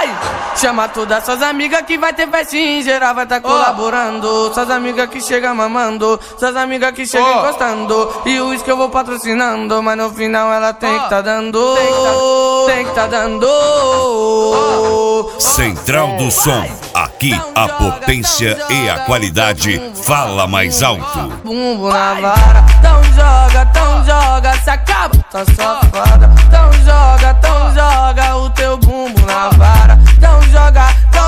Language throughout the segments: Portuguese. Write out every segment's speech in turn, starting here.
Vai! Chama todas suas amigas que vai ter festinha, em geral vai tá colaborando. Suas amigas que chegam mamando, suas amigas que chegam encostando. E o uísque eu vou patrocinando, mas no final ela tem que tá dando. Tem que tá dando. Central do Som, aqui a potência e a qualidade fala mais alto. Bumbo na vara, então joga, se acaba, tá safada. Então joga o teu bumbo na vara. Então joga.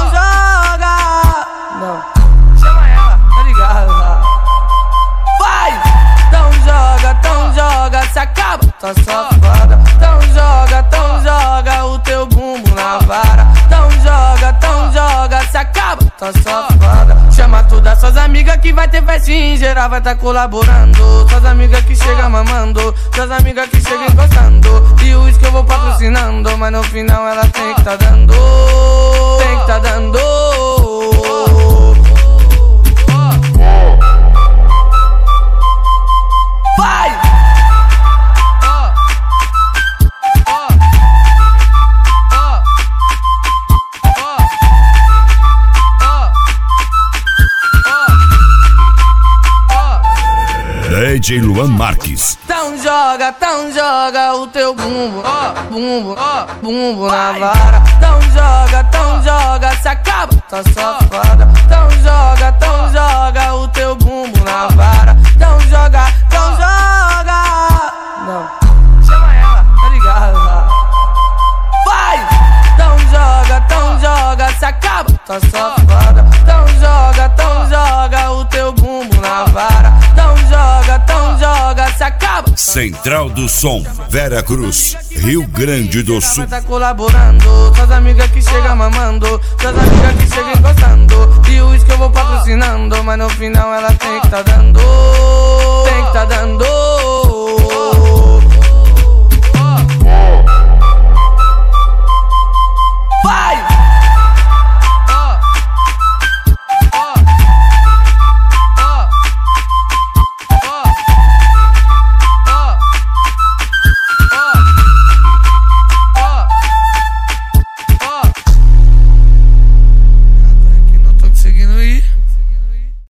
Não, chama ela, tá ligado lá. Vai! Então joga, se acaba, tá safada. Então joga o teu bumbo na vara. Então joga, se acaba, tá safada. Chama todas suas amigas que vai ter festinha, em geral vai tá colaborando. Suas amigas que chegam mamando, suas amigas que chegam encostando. E o uísque eu vou patrocinando, mas no final ela tem que tá dando. Tem que tá dando. Vai! DJ Luan Marques. Então joga o teu bumbo, bumbo na vara. Então joga, se acaba, tá safada. Então joga o teu bumbo na vara. Então joga. Não, chama ela, tá ligado lá. Vai! Então joga, se acaba, tá safada. Então joga o teu bumbo na vara. Então joga, se acaba. Central do Som, Vera Cruz, Rio Grande do Sul. Tá colaborando, suas amigas que chegam mamando, suas amigas que chegam encostando. E o uísque eu vou patrocinando, mas no final ela tem que tá dando.